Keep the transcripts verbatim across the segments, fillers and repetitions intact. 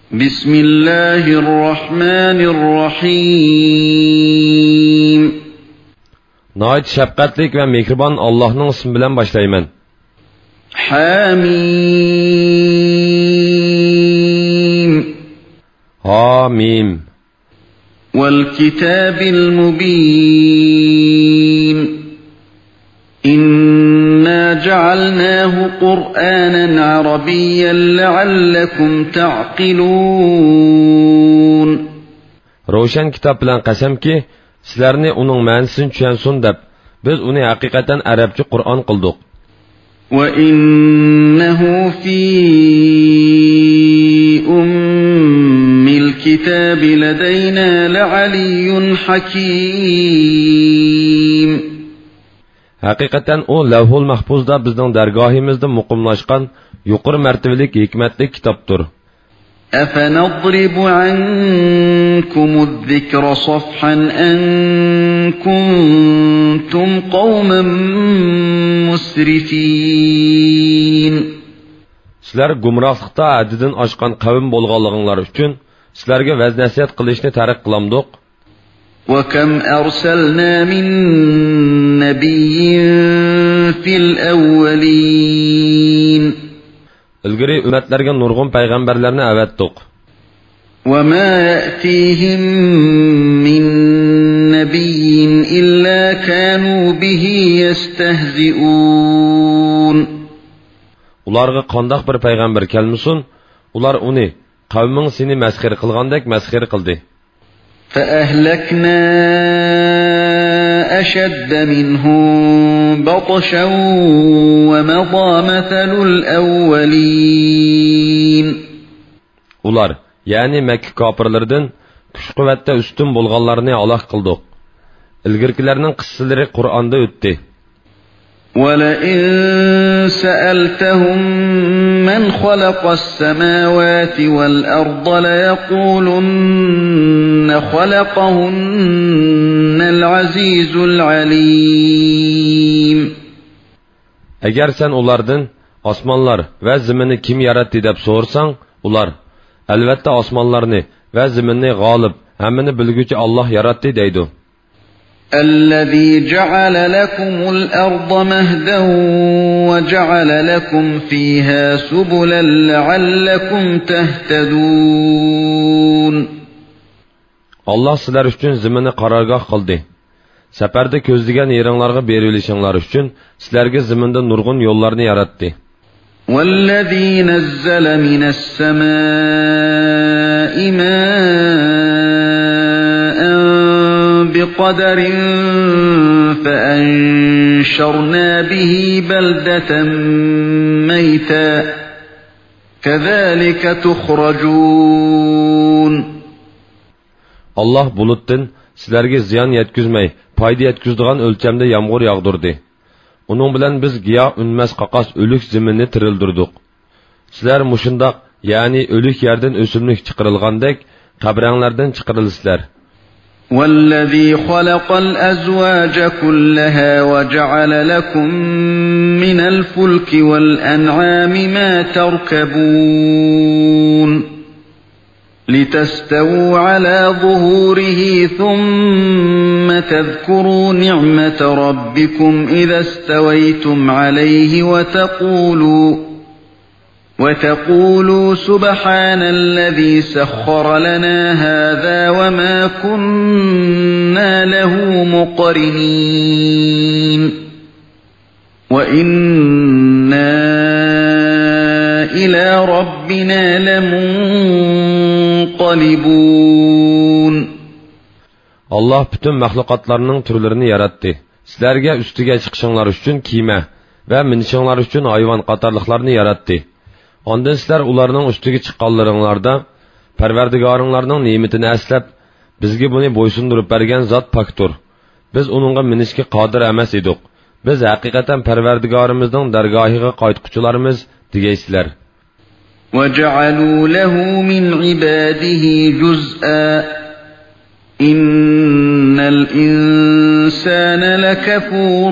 بسم الله الرحمن الرحيم. Nəhayət şəfqətlik və mehriban Allah'ın ismi bilan başlayman. Hamim. Hamim. Vel kitabil mubin. İnna cealnahu Kur'anen Arabiyyen leallekum ta'qilun. Roşan kitap bilan qasamki, sizlarni uning ma'nosini tushunsin deb biz uni haqiqatan arabcha Qur'on qildik. Wa innahu fi ummil kitabi ladayna la'aliyyun hakim. Haqiqatan o Lavhul Mahfuzda bizning dargohimizda muqimlashgan yuqori martabalik hikmatli kitobdir. أفنضرب عنكم الذكر صفحا أن كنتم قوما مسرفين. Sizlar gumrohlikda haddidan oshgan qavm bo'lganliginglar uchun sizlarga vaz nasihat qilishni tark qilamdiq. وكم أرسلنا من نبي في الأولين. İlgiri ümmetlerge nurgun peygamberlerini avattık. وما يأتيهم من نبي إلا كانوا به يستهزئون. Ularga qandaq bir peygamber kelmisin, ular uni qavmin seni mesxir qilgandek mesxir qildi. فأهلكنا أشد منهم بطشا ومضى مثل الأولين. Ular, yani Mekke kafirlerden kuch quvvatda üstün bo'lganlarni alaq qildik. İlgirkilerinin qissalari Qur'onda o'tdi. وَلَئِن سَأَلْتَهُم مَّنْ خَلَقَ السَّمَاوَاتِ وَالْأَرْضَ لَيَقُولُنَّ خَلَقَهُنَّ الْعَزِيزُ الْعَلِيمُ. Eğer sen onlardan osmonlar ve zimini kim yarattı deb sorsan, ular elbette osmonlarni ve zimini g'olib, hammani bilguvchi Allah yarattı deydi. الذي جعل لكم الأرض مهدا وجعل لكم فيها سبلا لعلكم تهتدون. Allah sizler üçün zimini qarargah qildi. Səpərdə közlügən yeringlarga berilişinglar üçün sizlərə zimində nurgun yollarını yarattı. والذي نزل من السماء ماء بقدر فأنشرنا به بلدة ميتا كذلك تخرجون. Allah bulutdan sizlarga ziyon yetkizmay, foyda yetkizadigan o'lchamda yomg'ir yog'dirdi. Uning bilan biz giyo unmas qaqas o'lik zaminni tirildirdik. Sizlar mushundoq, ya'ni o'lik yerdan o'simlik chiqarilgandek, qabranglardan chiqarilsizlar. والذي خلق الأزواج كلها وجعل لكم من الفلك والأنعام ما تركبون لتستووا على ظهوره ثم تذكروا نعمة ربكم إذا استويتم عليه وتقولوا وتقولوا سبحان الذي سخر لنا هذا وما كنا له مقرنين وإنا إلى ربنا لمنقلبون. Allah bütün məxluqatlarının türlərini yarattı. Sizlərə üstüge çıxışınlar üçün kiyme ve minişinlar üçün hayvan qatarlıqlarını yarattı. Ondan sizler ularının üstüge çıqqanlarınlarda Parvardigarınlarının nimetini əslab bizge bunu boysundurup bergen zat paktur. Biz onunla minişki qadir emas edik. Biz haqiqatan Parvardigarımızın dergahıga qaytquchilarimiz degeysizler. وَجَعَلُوا لَهُ مِنْ عِبَادِهِ جُزْءًا إِنَّ الْإِنسَانَ لَكَفُورٌ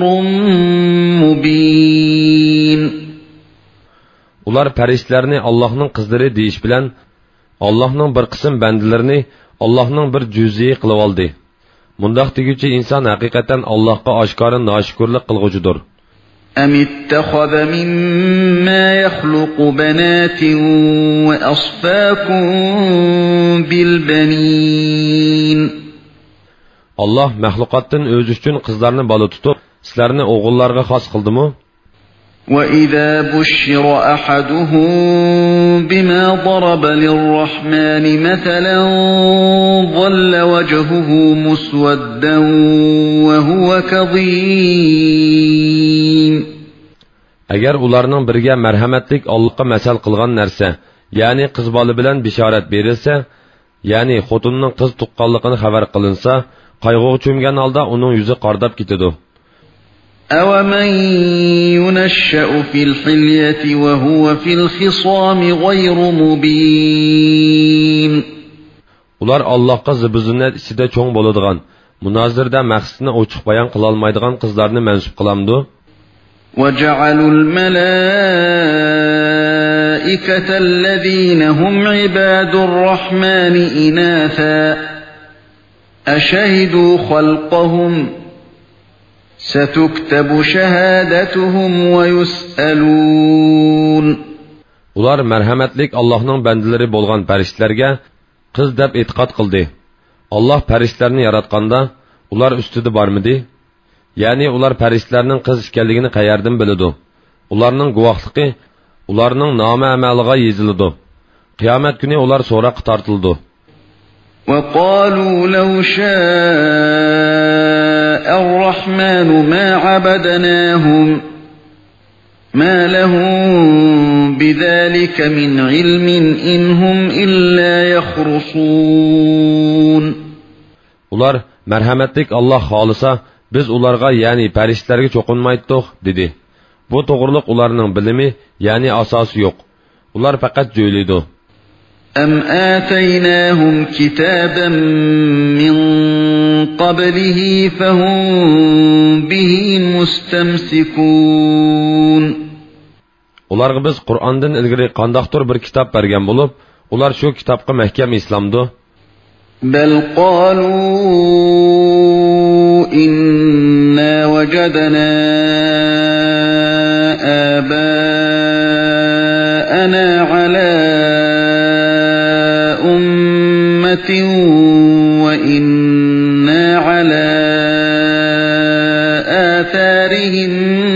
مُبِينٌ. Ular pərişlərini Allah'ın qızları deyiş bilən, Allah'ның bir qism bandilarini Allah'ның bir cüz'i qilib oldi. Mundaq deguchi inson haqiqatan Allohga oshkora noshukirlik qilguchidir. أم اتخذ مما يخلق بنات وأصفاكم بالبنين Allah məxluqatdan öz üçün qızlarını balı tutub, sizlərini oğullarga xas qıldımı? وَإِذَا بُشِّرَ أَحَدُهُم بِمَا ضَرَبَ لِلرَّحْمَنِ مَثَلًا ظَلَّ وَجْهُهُ مُسْوَدًّا وَهُوَ كَظِيمٌ. Agar ularning birga marhamatlik Allohga masal qilgan narsa, ya'ni qiz bola bilan bishorat berilsa, ya'ni xotinning qiz tuqqanligini xabar qilinsa, qayg'uga cho'mgan holda uning yuzi qordab ketadi. أَوَمَن يُنَشَّأُ فِي الْحِلْيَةِ وَهُوَ فِي الْخِصَامِ غَيْرُ مُبِينٍ. Ular Allohga zibizinat ichida cho'ng bo'ladigan, munozirda maqsadni ochiq bayon qila olmaydigan qizlarni mansub qilamdi. وَجَعَلُوا الْمَلَائِكَةَ الَّذِينَ هُمْ عِبَادُ الرَّحْمَنِ إِنَاثًا أَشَهِدُوا خَلْقَهُمْ سَتُكْتَبُ شَهَادَتُهُمْ وَيُسْأَلُونَ. Ular merhametlik Allah'ның bəndiləri bolğan pəriştlərə qız dəb etiqad qıldı. Allah pəriştlərini yaratqanda ular üstüdə barmıdı? Yani ular pəriştlərinin qız ikənligini qayerdən bilidi? Ularning guvohligi ularning nomi amaliga yezildi. Qiyomat kuni ular so'roqqa tortildi. وَقَالُوا لَوْ شَاءَ الرَّحْمَنُ مَا عَبَدْنَاهُمْ مَا لَهُم بِذَلِكَ مِنْ عِلْمٍ إِنْ هُمْ إِلَّا يَخْرُصُونَ. Ular merhametlik Allah xolisa biz ularga yani pəriştlərə çoxunmaydık dedi. Bu toğruluq ularning bilimi yani asosi yo'q. Ular faqat jo'ylaydi. أَمْ آتَيْنَاهُمْ كِتَابًا مِّن قَبْلِهِ فَهُمْ بِهِ مُسْتَمْسِكُونَ. Ularga biz Qur'ondan ilgari qandaqdir bir kitob bergan bo'lib, ular shu kitobga mahkam islamdi. بَلْ قَالُوا إِنَّا وَجَدْنَا آبَاءَنَا عَلَى وَإِنَّا عَلَى آثَارِهِمْ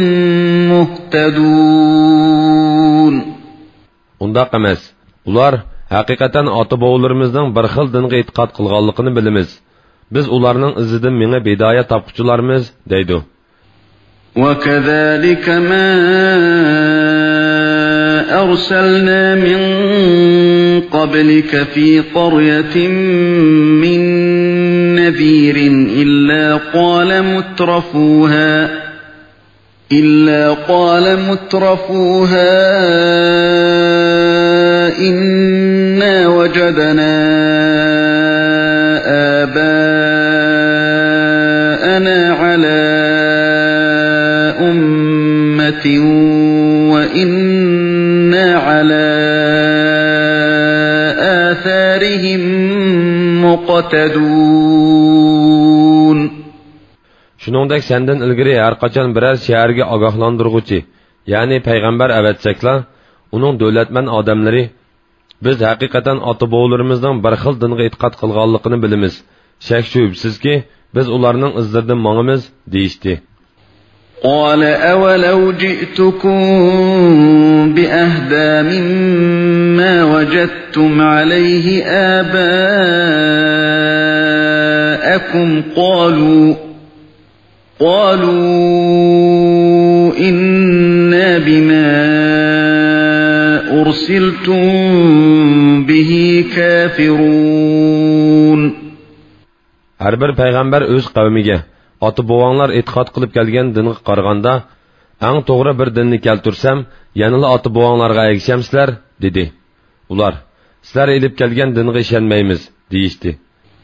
مُهْتَدُونَ. Undaq emas. Ular haqiqatan ota-bobolarımızning bir xil dinga e'tiqod qilganligini bilamiz. Biz ularning izidan mengib hidoyat topquchilarmiz deydi. وَكَذَلِكَ مَا أَرْسَلْنَا مِنْ قَبْلِكَ فِي قَرْيَةٍ مِّن نَّذِيرٍ إِلَّا قَالَ مُتْرَفُوهَا إِلَّا قَالَ مُتْرَفُوهَا إِنَّا وَجَدْنَا آبَاءَنَا عَلَى أُمَّةٍ وَإِنَّا عَلَى آثَارِهِمْ مُقْتَدُونَ. Shuningdek senden ilgari har qachon biror shaharga ogohlantiruvchi, ya'ni payg'ambar avatsaklar, uning davlatman odamlari biz haqiqatan ota-bobolarimizning bir xil dinga e'tiqod qilganligini bilamiz. Shak shubsizki biz ularning izlaridan mangamiz deyishdi. قال أولو جئتكم بأهدى مما وجدتم عليه آباءكم قالوا قالوا إنا بما أرسلتم به كافرون. Her bir peygamber öz kavmiga ota-bobonglar e'tiqod qilib kelgan dinga qaraganda eng to'g'ri bir dinni keltirsam, yanada ota-bobonglarga ergashamsizlar dedi. Ular sizlar elib kelgan dinga ishonmaymiz deyishdi.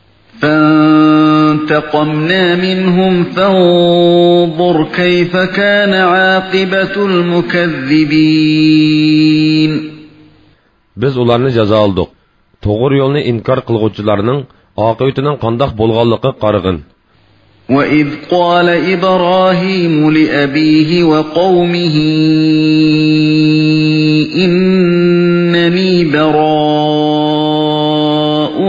فانتقمنا منهم فانظر كيف كان عاقبة المكذبين. Biz ularni jazo oldik. to'g'ri yo'lni inkor qilguvchilarning oqibatining qandoq bo'lganligi qarag'in. وَإِذْ قَالَ إِبْرَاهِيمُ لِأَبِيهِ وَقَوْمِهِ إِنَّنِي بَرَاءٌ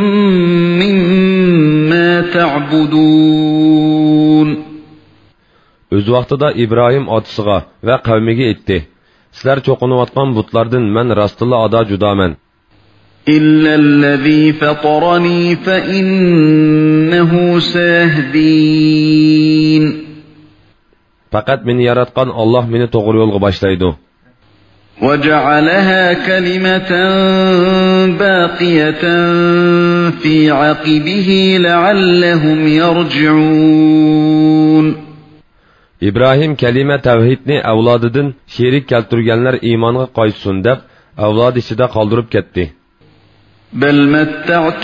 مِّمَّا تَعْبُدُونَ. Öz vaqtida İbrahim otasiga va qavmiga aytdi: "Sizlar cho'qinayotgan butlardan men rostilla ada judaman. إِلَّا الَّذِي فَطَرَنِي فَإِنَّهُ سَيَهْدِينِ." Faqat meni yaratgan Alloh meni to'g'ri yo'lga boshlaydi. وَجَعَلَهَا كَلِمَةً بَاقِيَةً فِي عَقِبِهِ لَعَلَّهُمْ يَرْجِعُونَ. İbrahim kelime tevhidni avlodidan şerik keltirganlar iymonga qaytsin deb avlod ichida qoldirib ketdi. بَلْ مَتَّعْتُ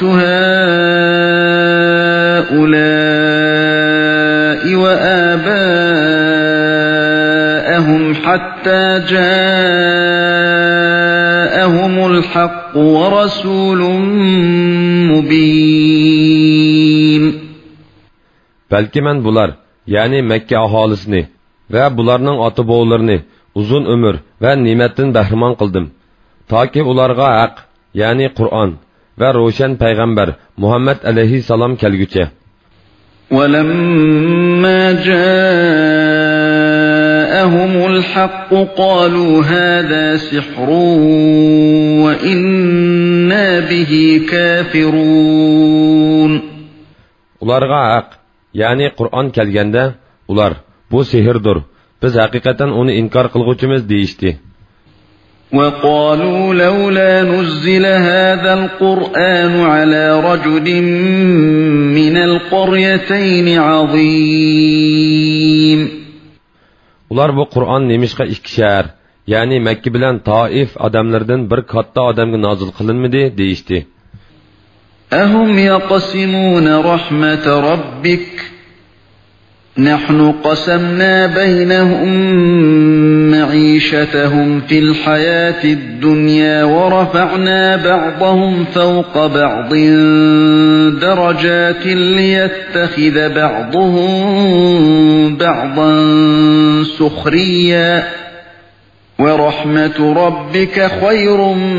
هَؤُلَاءِ وَآبَاءَهُمْ حَتَّى جَاءَهُمُ الْحَقُّ وَرَسُولٌ مُبِينٌ. Belki men bular, yani Mekke aholisini ve bularning ota-bobolarını uzun ömür ve nimettin bahriman qildim. Taki ularga haq, yani Kur'an ve roşan peygamber Muhammed aleyhisselam kelgüçe. وَلَمَّا جَاءَهُمُ الْحَقُّ قَالُوا هَذَا سِحْرٌ وَإِنَّا بِهِ كَافِرُونَ. Ularga haq, yani Kur'an kelgende ular bu sihirdir. Biz hakikaten onu inkar kılgıçımız deyişti. وَقَالُوا لَوْلَا نُزِّلَ هَذَا الْقُرْآنُ عَلَى رَجُلٍ مِّنَ الْقَرْيَتَيْنِ عَظِيمٍ. Ular bu Kur'an nemişka iki şehir, yani Mekke bilen Taif adamlardan bir katta adamga nazil kılınmadı deyişti. أَهُمْ يَقْسِمُونَ رَحْمَةَ رَبِّكَ نَحْنُ قَسَمْنَا بَيْنَهُمْ مَعِيشَتَهُمْ فِي الْحَيَاةِ الدُّنْيَا وَرَفَعْنَا بَعْضَهُمْ فَوْقَ بَعْضٍ دَرَجَاتٍ لِيَتَّخِذَ بَعْضُهُم بَعْضًا سُخْرِيًّا وَرَحْمَةُ رَبِّكَ خَيْرٌ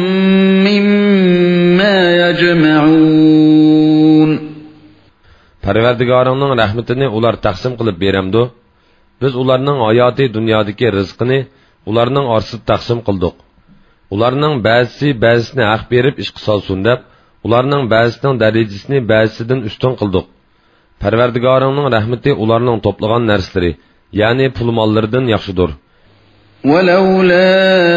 مِّمَّا يَجْمَعُونَ. Parvardigarının rahmetini ular taqsim qilib beramdi. Biz ularning hayoti dunyodagi rizqini ularning orasida taqsim qildik. Ularning ba'zisi ba'zisini haq berib ish qilsin deb, ularning ba'zisining darajasini ba'zisidan ustun qildik. Parvardigarının rahmeti ularning to'plagan narsalari, ya'ni pul mollaridan yaxshidir. وَلَوْلَا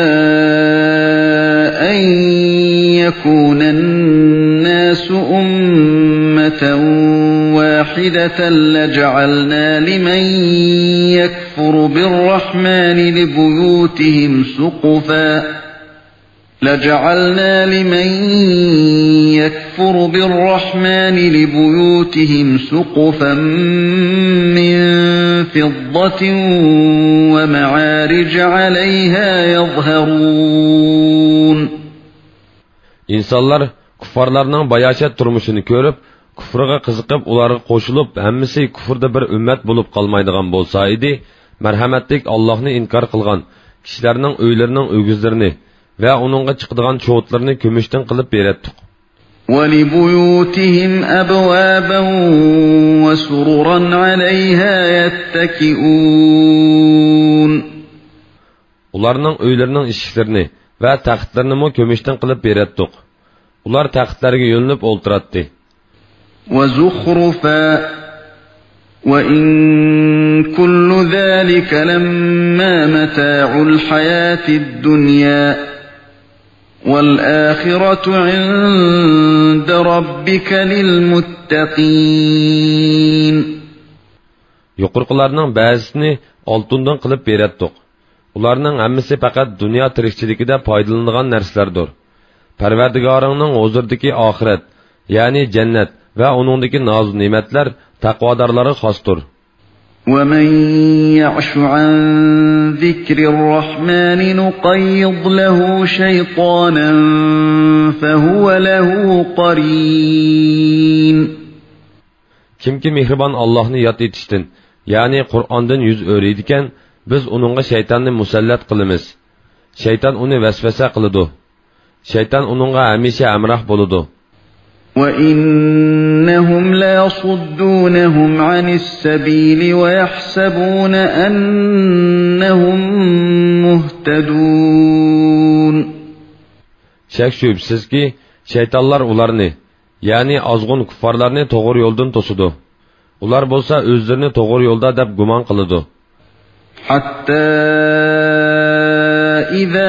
أَن يَكُونَ النَّاسُ أُمَّةً واحدة لجعلنا لمن يكفر بالرحمن لبيوتهم سقفا لجعلنا لمن يكفر بالرحمن لبيوتهم سقفا من فضة ومعارج عليها يظهرون. İnsanlar kuffarlarning bayashat turmushini ko'rib kufrga qiziqib ularga qo'shilib hammasi kufrda bir ummat bo'lib qolmaydigan bo'lsa edi, marhamatlik Allohni inkor qilgan kishilarning uylarining o'gizlarini va uningga chiqadigan cho'tlarni kumushdan qilib beratdik. وَلِبُيُوتِهِمْ أَبْوَابًا وَسُرُرًا عَلَيْهَا يَتَّكِئُونَ. Ularning uylarining eshiklarini va taxtlarini mo kumushdan qilib beratdik. Ular taxtlarga yo'linib o'ltiratdi. وَزُخْرُفًا وَإِن كُلُّ ذَلِكَ لَمَّا مَتَاعُ الْحَيَاةِ الدُّنْيَا وَالْآخِرَةُ عِندَ رَبِّكَ لِلْمُتَّقِينَ. Yuqorqilarning ba'zisini oltindan qilib beratdik. Ularning hammasi faqat dunyo tirikchiligida foydalanadigan narsalardir. Parvardigoringning huzuridagi oxirat, ya'ni jannat ve onundaki naz nimetler takvadarlara xostur. وَمَنْ يَعْشُ عَنْ ذِكْرِ الرَّحْمَنِ نُقَيِّضْ لَهُ شَيْطَانًا فَهُوَ وله قرين. Kimki mehribon Allohni yod etishdan, ya'ni Qur'ondan yuz o'raydigan, biz uningga shaytonni musallat qilamiz. Shayton uni vasvasa qiladi. Shayton uningga hamisha amroh bo'ladi. وَإِنَّهُمْ لَيَصُدُّونَهُمْ عَنِ السَّبِيلِ وَيَحْسَبُونَ أَنَّهُمْ مُهْتَدُونَ. Şək şübhəsiz ki, şeytanlar ularını, yani azğın kuffarlarını doğru yoldan tosudu. Ular bolsa özlerini doğru yolda deb guman qılıdı. Hatta iza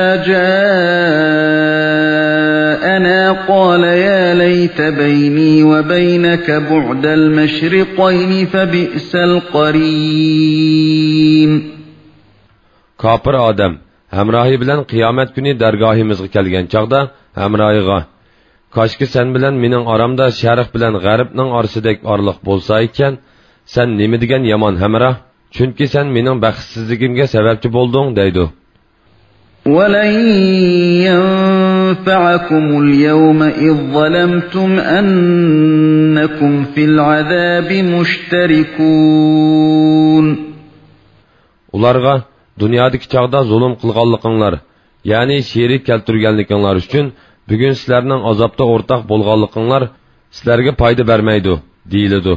ja'ana qala ya leyte beyni ve beyneke bu'del meşriqayni fe bi'sel qarin. Kapır Adem, hemrahi bilen kıyamet günü dergahimizge kelgen çağda hemrahiga, kaşki sen bilen minin aramda şerq bilen g'arbning orasidek arliq bolsa ekan, sen nima degan yomon hemrah? Chunki sen mening baxtsizligimga sababchi bo'lding deydi. وَلَنْ يَنْفَعَكُمُ الْيَوْمَ إِذْ ظَلَمْتُمْ أَنَّكُمْ فِي الْعَذَابِ مُشْتَرِكُونَ. Ularga dunyodagi chaqda zulm qilganliginglar, ya'ni sherik keltirganliginglar uchun bugun sizlarning azobda o'rtaq bo'lganliginglar sizlarga foyda bermaydi, deyiladi.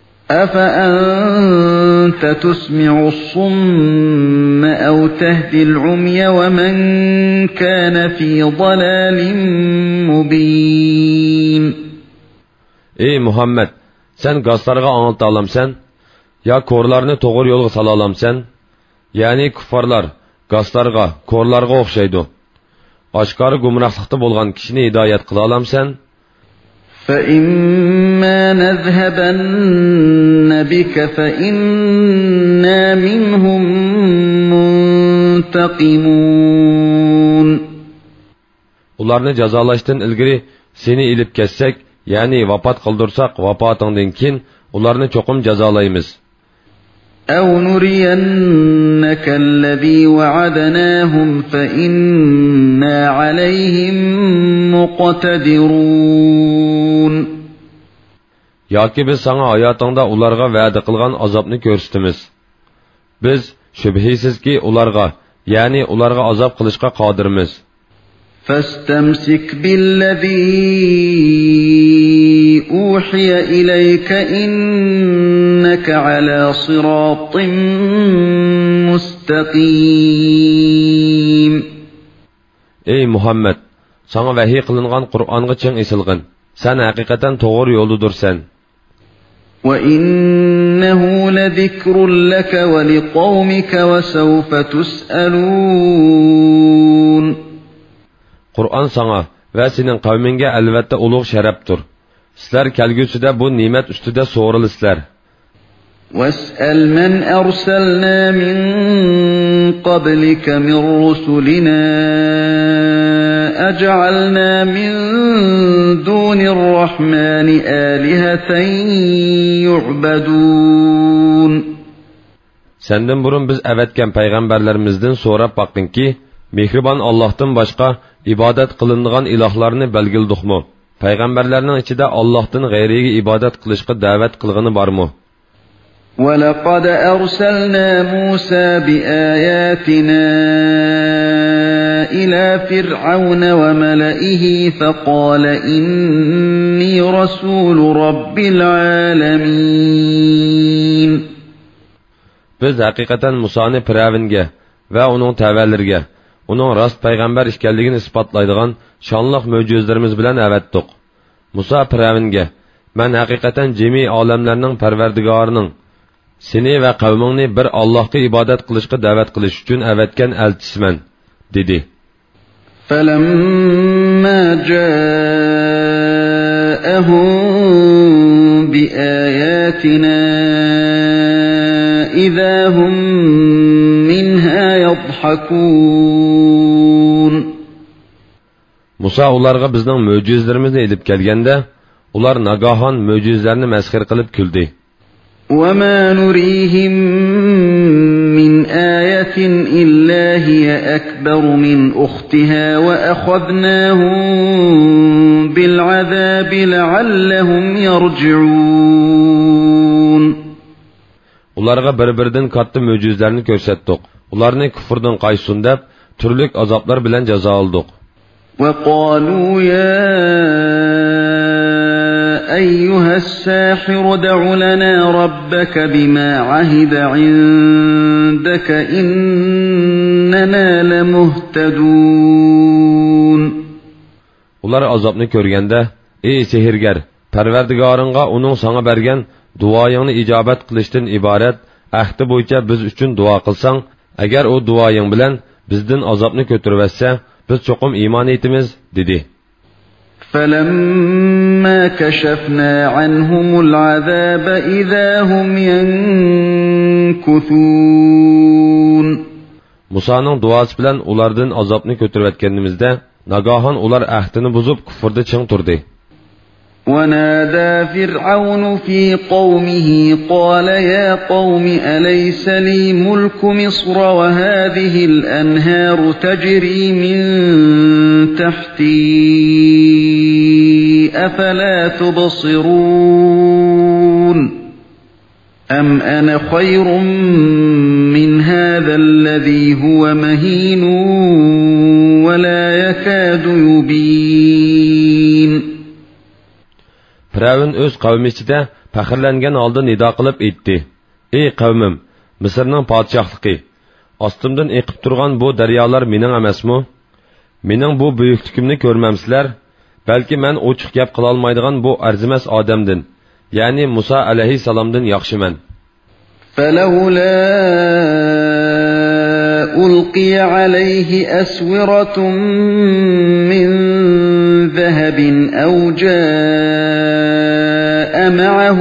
أَفَأَنْتَ تُسْمِعُ الصُّمَّ أَوْ تَهْدِي الْعُمْيَ وَمَنْ كَانَ فِي ضَلَالٍ مُبِينٍ. Ey Muhammed, sen gazlarga anılta alamsan, ya korlarını doğru yolga sala alamsan, yani kuffarlar, gazlarga, korlarga okşaydı. Aşkarı gumrahlıkta bolgan kişini hidayet kıla alamsan, فَإِمَّا نَذْهَبَنَّ بِكَ فَإِنَّا مِنْهُمْ مُنْتَقِمُونَ. Ularni jazolaşdan ilgiri seni ilip kessek, yani vafat kıldırsak, vafatından kin ularni çokum jazolaymiz. أَوْ نُرِيَنَّكَ الَّذِي وَعَدْنَاهُمْ فَإِنَّا عَلَيْهِمْ مُقْتَدِرُونَ. Yoki biz sana hayatında ularga va'da qilgan azobni ko'rsatamiz. Biz shubhisizki ularga, ya'ni ularga azob qilishga qodirmiz. فَاسْتَمْسِكْ بِالَّذِي أُوحِيَ إِلَيْكَ إِنَّكَ عَلَى صِرَاطٍ مُسْتَقِيمٍ. Ey Muhammed, sana vahiy qilingan Qur'onga ching esilgin. Sen haqiqatan to'g'ri yo'ldadursan. وَإِنَّهُ لَذِكْرٌ لَكَ وَلِقَوْمِكَ وَسَوْفَ تُسْأَلُونَ. Qur'on sana va sening qavmingga albatta ulug' sharafdir. Sizlar kelgusida bu ne'mat ustida so'rilisizlar. وَاسْأَلْ مَنْ أَرْسَلْنَا مِنْ قَبْلِكَ مِنْ رُسُلِنَا أَجَعَلْنَا مِنْ دُونِ الرَّحْمَنِ آلِهَةً يُعْبَدُونَ. Senden burun biz evetken peygamberlerimizden sorap baktın ki, mehribon Allah'tan başka ibadet kılındıgan ilahlarını belgildik mu? Peygamberlerinin içinde Allah'tan gayriga ibadet kılışka davet kılgını var mı? وَلَقَدْ أَرْسَلْنَا مُوسَى بِآيَاتِنَا إِلَى فِرْعَوْنَ وَمَلَئِهِ فَقَالَ إِنِّي رَسُولُ رَبِّ الْعَالَمِينَ. Biz hakikaten Musa'nı Firavunga ve onun təvəllirge, onun rast peygamber işkelliğini ispatlaydıgan şanlıq möcüzlerimiz bilen evettik. Musa Firavunga, ben hakikaten cemi alemlerinin perverdigarının, seni ve kavmini bir Allah'ka ibadet kılışka davet kılış üçün evetken elçisimen, dedi. فَلَمَّا جَاءَهُمْ بِآيَاتِنَا إِذَا هُمْ مِنْهَا يَضْحَكُونَ. Musa ularga bizning möcüzlerimizni edip kelgende, ular nagahan möcüzlerini mezhir kılıp küldü. وَمَا نُرِيهِمْ مِنْ آية إلا هي أكبر من أختها وأخذناهم بالعذاب لعلهم يرجعون. Ularga bir-biridan katta mo'jizlarni ko'rsatdik. Ularni kufrdan qaysun deb turlik azoblar bilan jazo oldik. وقالوا يا أيها الساحر ادع لنا ربك بما عهد عندك إننا لمهتدون. Ular azobni ko'rganda, ey sehrgar, Parvardigoringga uning sana bergan duoyingni ijobat qilishdan iborat ahdi bo'yicha biz uchun duo qilsang, agar u duoying bilan bizdan azobni ko'taribsa, biz cho'qim iymon etamiz dedi. فَلَمَّا كَشَفْنَا عَنْهُمُ الْعَذَابَ إِذَا هُمْ يَنْكُثُونَ. Musa'nın duası bilan ulardan azobni ko'tarayotganimizda, nagahan ular ahdini buzib kufrda ching turdi. وَنَادَى فِرْعَوْنُ فِي قَوْمِهِ قَالَ يَا قَوْمِ أَلَيْسَ لِي مُلْكُ مِصْرَ وَهَذِهِ الْأَنْهَارُ تَجْرِي مِنْ تَحْتِي أَفَلَا تُبْصِرُونَ أَمْ أَنَا خَيْرٌ مِنْ هَذَا الَّذِي هُوَ مَهِينٌ وَلَا يَكَادُ يُبِينُ. Firavun o'z qavmi ichida faxrlangan holda nido qilib aytdi: "Ey qavmim, Misrning podshohligi, ostimdan eqib turgan bu daryolar mening emasmi? Mening bu buyukligimni ko'rmamsizlar? Balki men ochiq gap qila olmaydigan bu arzimas odamdan, ya'ni Musa alayhisalomdan yaxshiman." فَلَوْلَا أُلْقِيَ عَلَيْهِ أَسْوِرَةٌ مِّن ذَهَبٍ أَوْ جَاءَ مَعَهُ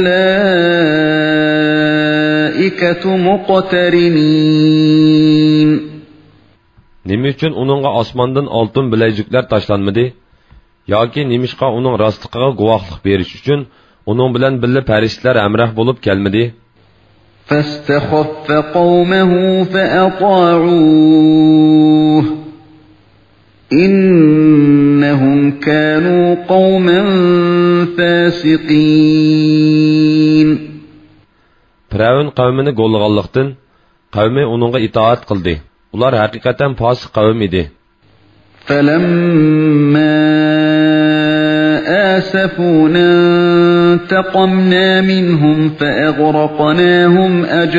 الْمَلَائِكَةُ مُقْتَرِنِينَ. Nima uchun uningga osmondan oltin bilajuklar tashlanmadi? Yoki nimishqa uning rostligiga guvohlik berish uchun uning bilan birga farishtalar amrah bo'lib kelmadi? فَاسْتَخَفَّ قَوْمَهُ فَأَطَاعُوهُ إِنَّهُمْ كَانُوا قَوْمًا فَاسِقِينَ. Firavun qavmini qo'llaganlikdan qavmi uningga itoat qildi. Ular haqiqatan fosiq qavm edi. فَلَمَّا آسَفُونَا انتقمنا منهم فأغرقناهم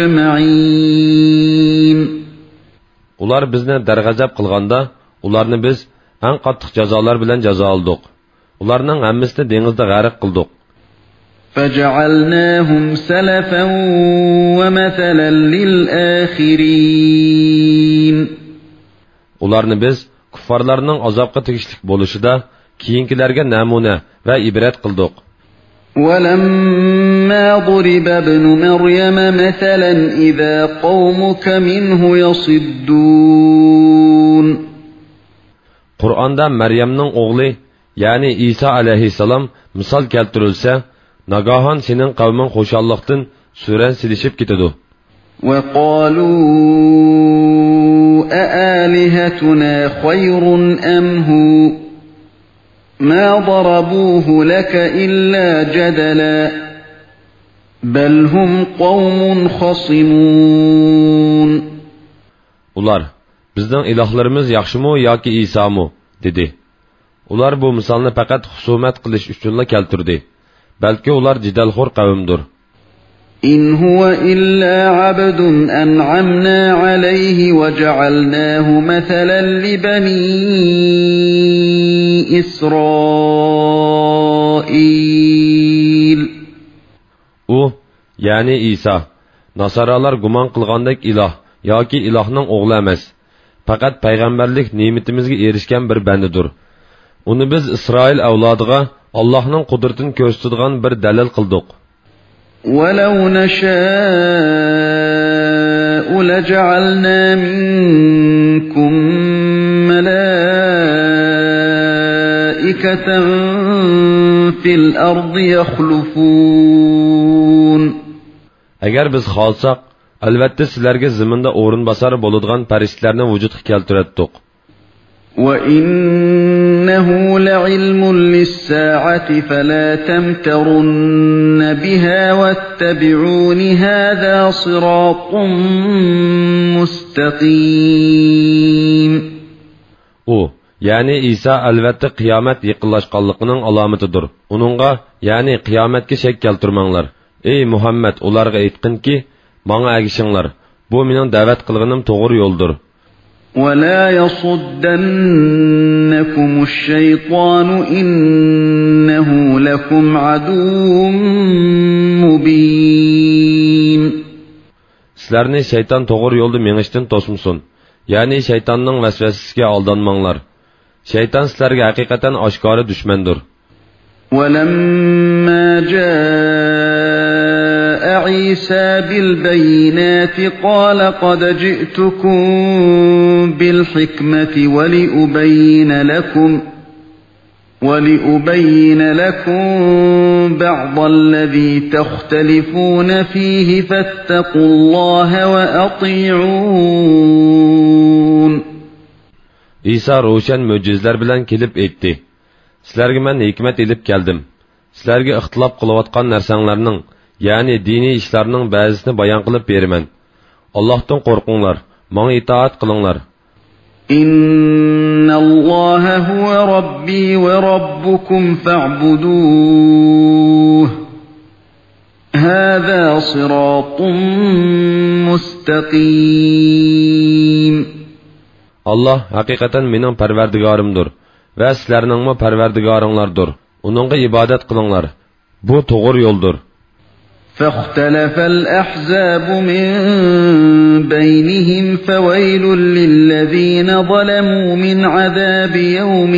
أجمعين. Ular bizni darg'azab qilganda, ularni biz eng qattiq jazolar bilan jazo oldik. Ularning hammasini dengizda g'arq qildik. فَجَعَلْنَاهُمْ سَلَفًا وَمَثَلًا لِلْآخِرِينَ. Ularni biz kuffarlarning azobga tegishlik bo'lishida keyingilarga namuna va ibrat qildik. وَلَمَّا ضُرِبَ ابْنُ مَرْيَمَ مَثَلًا إِذَا قَوْمُكَ مِنْهُ يَصِدُّونَ. Qur'onda Maryamning o'g'li, ya'ni Isa alayhisalom misol keltirilsa, nagahan sening qavming xo'shallikdan suran silishib ketadi. وَقَالُوا أَآلِهَتُنَا خَيْرٌ أَمْ هُوَ مَا ضَرَبُوهُ لَكَ إِلَّا جَدَلًا بَلْ هُمْ قَوْمٌ خَصِمُونَ. Ular, bizning ilahlarimiz yaxshimi yoki İsa'mı dedi. Ular bu misolni faqat husumat qilish uchunla keltirdi. Balki ular jidalxo'r qavmdir. إِنْ هُوَ إِلَّا عَبْدٌ أَنْعَمْنَا عَلَيْهِ وَجَعَلْنَاهُ مَثَلًا لِبَنِي إِسْرَائِيلَ. O, yani İsa, Nasaralar guman qilgandek ilah yoki ilohning o'g'li emas. Faqat payg'ambarlik ne'matimizga erishgan bir bandidir. Uni biz Isroil avlodiga Allohning qudratini ko'rsatadigan bir dalil qildik. وَلَوْ نَشَاءُ لَجَعَلْنَا مِنْكُمْ مَلَائِكَةً فِي الْأَرْضِ يَخْلُفُونَ. Agar biz xolsak, albatta sizlarga zaminda o'rin bosar bo'ladigan farishtalarni vujudga keltiratdik. وَإِنَّهُ لَعِلْمٌ لِلسَّاعَةِ فَلَا تَمْتَرُنَّ بِهَا وَاتَّبِعُونِ هَذَا صِرَاطٌ مُسْتَقِيمٌ. O, yani İsa albatta qiyomat yaqinlashganligining alomatidir. Uningga, yani qiyomatga shak keltirmanglar. Ey Muhammad, ularga aytqinki, menga agishinglar. Bu mening da'vat qilganim to'g'ri yo'ldir. وَلَا يَصُدَّنَّكُمُ الشَّيْطَانُ إِنَّهُ لَكُمْ عَدُوٌّ مُبِينٌ. Sizlarni shayton to'g'ri yo'lda mengishdan to'smasin. Ya'ni shaytonning vasvasasiga aldanmanglar. Shayton sizlarga haqiqatan oshkora dushmandir. وَلَمَّا جَاءَ عِيسَى بِالْبَيِّنَاتِ قَالَ قَدْ جِئْتُكُم بِالْحِكْمَةِ وَلِأُبَيِّنَ لَكُمْ وَلِأُبَيِّنَ لَكُمْ بَعْضَ الَّذِي تَخْتَلِفُونَ فِيهِ فَاتَّقُوا اللَّهَ وَأَطِيعُونِ. İsa roşan möcüzler bilan kelib aytdi. Sizlarga men hikmat elib keldim. Sizlarga ixtilof qilayotgan narsanglarning, ya'ni diniy ishlarning ba'zisini bayon qilib beraman. Allohdan qo'rqinglar, menga itoat qilinglar. Innalloha huwa robbi va robbukum fa'buduh. Hada siratun mustaqim. Allah haqiqatan mening parvardigorimdir va sizlarningmi parvardigoringlardir. Uningga ibodat qilinglar. Bu to'g'ri yo'ldir. فاختلف الأحزاب من بينهم فويل للذين ظلموا من عذاب يوم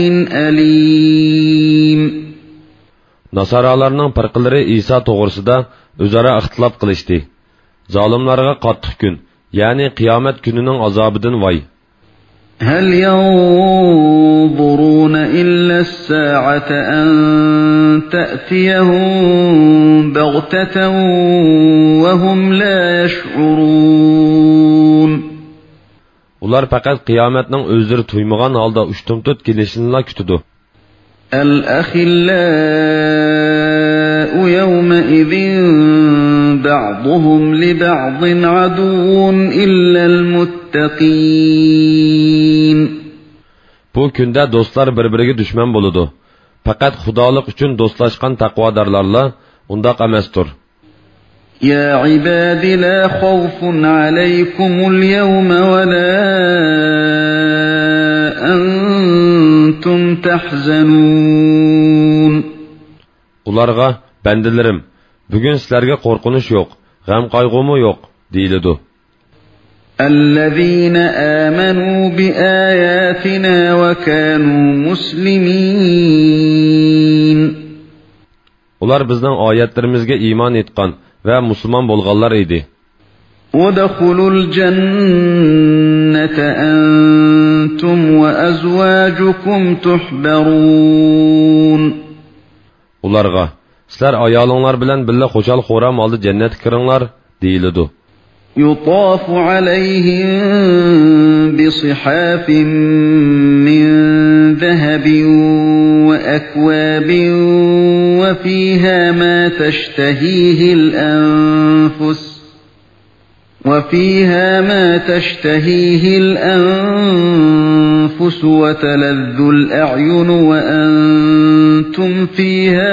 أليم. Nasaralarning farqlari İsa to'g'risida o'zaro ixtilof qilishdi. Zolimlarga qattiq kun, ya'ni qiyomat kunining azobidan voy. هل ينظرون إلا الساعة أن تأتيهم بغتة وهم لا يشعرون. Ular faqat qiyomatning o'zlari tuymagan holda ushtumtut kelishini kutadi. الأخلاء يومئذ بعضهم لبعض عدو إلا المتقين. Bu kunda do'stlar bir-biriga dushman bo'ladi. Faqat xudolik uchun do'stlashgan taqvodorlarla undaq emasdir. يا عباد لا خوف عليكم اليوم ولا أنتم تحزنون. Ularga bandilarim, bugun sizlarga qo'rqinish yo'q, g'am qayg'umi yo'q deyiladi. الذين آمنوا بآياتنا وكانوا مسلمين. Ular bizning oyatlarimizga iymon etgan va musulmon bo'lganlar edi. ودخلوا الجنة أنتم وأزواجكم تحبرون. Ularga sizlar ayolinglar bilan birga xo'shal xo'ram oldi jannatga kiringlar deyiladi. يطاف عليهم بصحاف من ذهب وأكواب وفيها ما تشتهيه الأنفس وفيها ما تشتهيه الأنفس وتلذ الأعين وأنتم فيها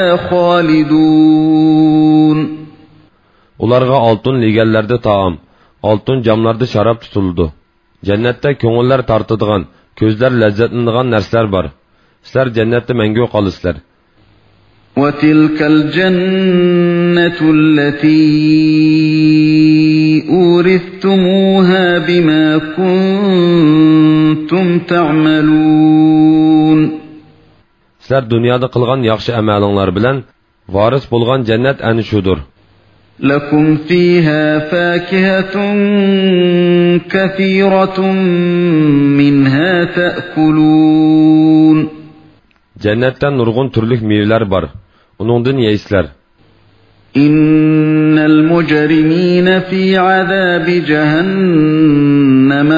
خالدون. Ularga altın legellarda taam, altın camlarda şarap tutuldu. Cennette ko'ngillar tartadigan, ko'zlar lazzatlanadigan narsalar bor. Sizlar jannatda mangu qolasizlar. وَتِلْكَ الْجَنَّةُ الَّتِي أُورِثْتُمُوهَا بِمَا كُنْتُمْ تَعْمَلُونَ. Sizlar dunyoda qilgan yaxshi amalinglar bilan varis bo'lgan jannat ana shudir. لَكُمْ فِيهَا فَاكِهَةٌ كَثِيرَةٌ مِنْهَا تَأْكُلُونَ. Cennetden nurgun türlük meyveler var. Onundan yeysizler. إن المجرمين في عذاب جهنم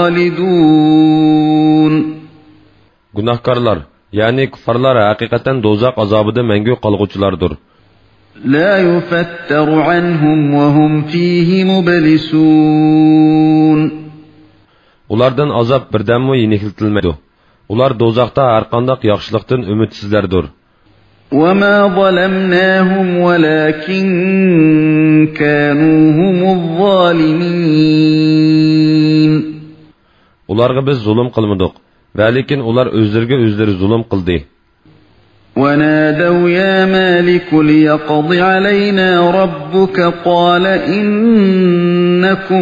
خالدون. Günahkarlar, yani kuffarlar hakikaten dozak azabıda mengü kalğuçulardır. لا يفتر عنهم وهم فيه مبلسون. Ulardan azap birdenmi yenikiltilmeydi. Ular dozakta her kandak yaxşılıktan ümitsizlerdir. وما ظلمناهم ولكن كانوا هم الظالمين. Ularga biz zulüm kılmadık. Velikin ular özlerge özleri zulüm kıldı. ونادوا يا مالك ليقض علينا ربك قال إنكم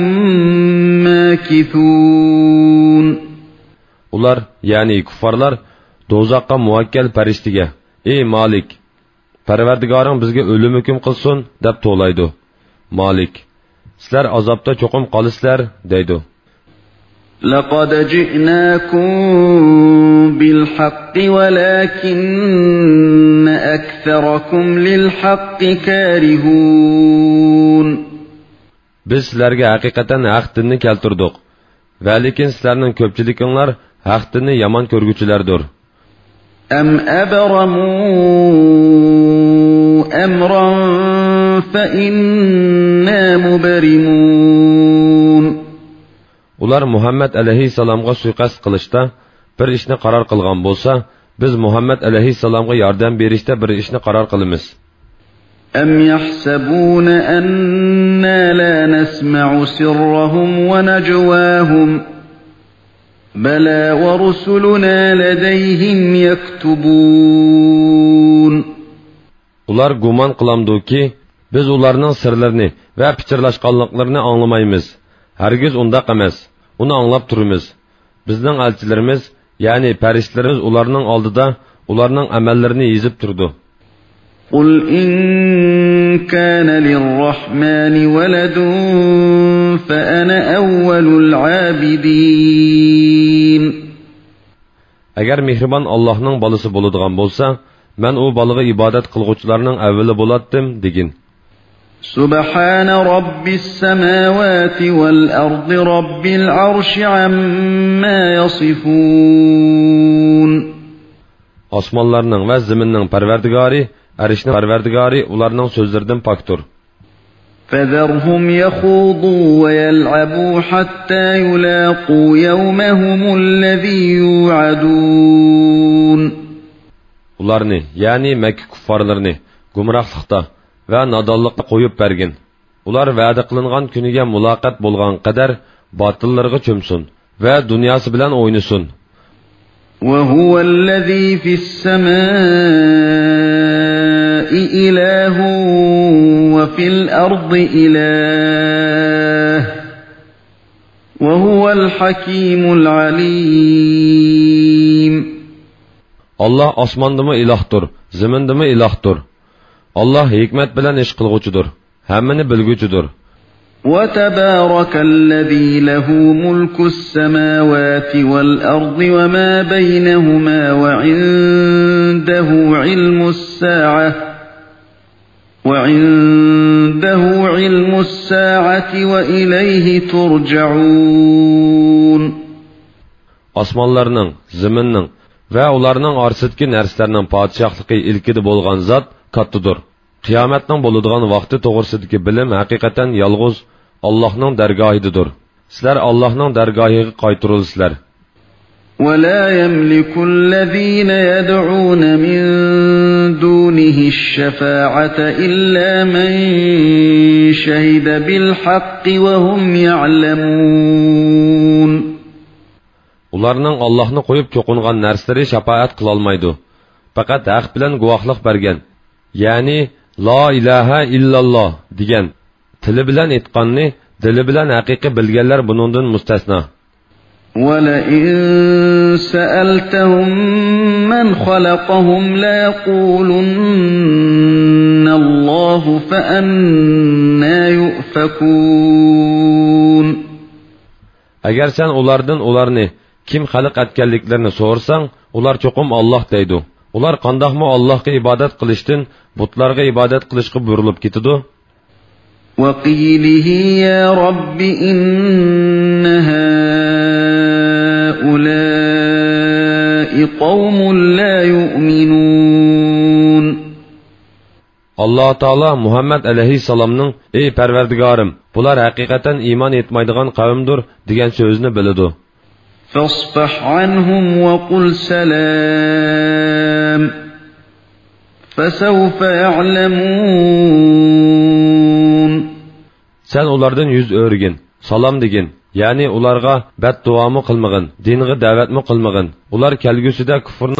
ماكثون. Ular, yani kuffarlar, dozakka muvakkel periştige, ey Malik, Parvardigarın bizge ölüm hüküm kılsın, dep to'laydi. Malik, sizler azapta çokum qalıslar, deydi. لقد جئناكم بالحق ولكن أكثركم للحق كارهون. Biz sizlerge hakikaten haq dinni keltirdik. Velikin sizlerinin köpçülikinler haq dinni yaman körgüçülerdir. أم أبرموا أمرا فإنا مبرمون. Ular Muhammed aleyhisselamga suiqasd qilishda bir ishni qaror qilgan bo'lsa, biz Muhammed aleyhisselamga yordam berishda bir ishni qaror qilamiz. أم يحسبون أننا لا نسمع سرهم ونجواهم بلى ورسلنا لديهم يكتبون. Ular guman qilamdiki, biz ularning sirlarini va pichirlashganliklarini anglamaymiz. Hargiz undaq emas. Uni anglab turimiz. Bizning elchilarimiz, ya'ni farishtalarimiz ularning oldida ularning amallarini yezib turdi. قل إن كان للرحمن ولد فأنا أول العابدين. Agar mehribon Allohning bolasi bo'ladigan bo'lsa, men u bolaga ibodat qilguvchilarning avvali bo'latdim degin. سبحان رب السماوات والأرض رب العرش عما يصفون. Osmonlarning va zaminning Parvardigori, arishning Parvardigori ularning so'zlaridan pokdir. فذرهم يخوضوا ويلعبوا حتى يلاقوا يومهم الذي يوعدون. Ularni, ya'ni Makka kuffarlarini gumrohlikda va nodonlikda qo'yib bergin. Ular va'da qilingan kuniga muloqot bo'lgan qadar botillarga cho'msin va dunyosi bilan o'ynasin. وهو الذي في السماء إله وفي الأرض إله وهو الحكيم العليم. Allah osmondami ilohdir, zimindami ilohdir. Allah hikmet bilen iş kılgıçıdır. Hemmini bilgüçüdür. وتبارك الذي له ملك السماوات والأرض وما بينهما وعنده علم الساعة وعنده علم الساعة وإليه ترجعون. Osmanlarının, ziminin ve ularının arsidki nerslerinin padişahlığı ilkidi bolgan zat kattıdır. Qiyomatning bo'ladigan vaqti to'g'risidagi bilim haqiqatan yolg'iz Allohning dargohidadir. Sizlar Allohning dargohiga qaytirilsizlar. ولا يملك الذين يدعون من دونه الشفاعة إلا من شهد بالحق وهم يعلمون. Ularning Allohni qo'yib cho'qingan narsalari shafaat qila olmaydi. Faqat haq bilan guvohlik bergan, ya'ni La ilaha illalloh degan tili bilan aytganni dili bilan haqiqiy bilganlar buningdan mustasno. وَلَئِن سَأَلْتَهُم مَّنْ خَلَقَهُمْ لَيَقُولُنَّ اللَّهُ فَأَنَّى يُؤْفَكُونَ. Agar sen ulardan ularni kim xalq etganliklarini so'rsang, ular cho'qim Alloh deydi. Ular qandaqmı Allah'a ibadet qilishdan butlarga ibadet qilishga burilib ketidi. وَقِيلِهِ يَا رَبِّ إِنَّ هَؤُلَاءِ قَوْمٌ لَا يُؤْمِنُونَ. Allah Taala Muhammed aleyhisselamның ey Parvardigorim, bular haqiqatan iman etmaydigan qavmdir degan so'zni biladi. فَاصْفَحْ عَنْهُمْ وَقُلْ سَلَامٌ فَسَوْفَ يَعْلَمُونَ. Sen ulardan yüz örgin, salam degin, yani ularga beddua mı qılmagın, dinge davet mi qılmagın. Ular kelgüsüde küfrni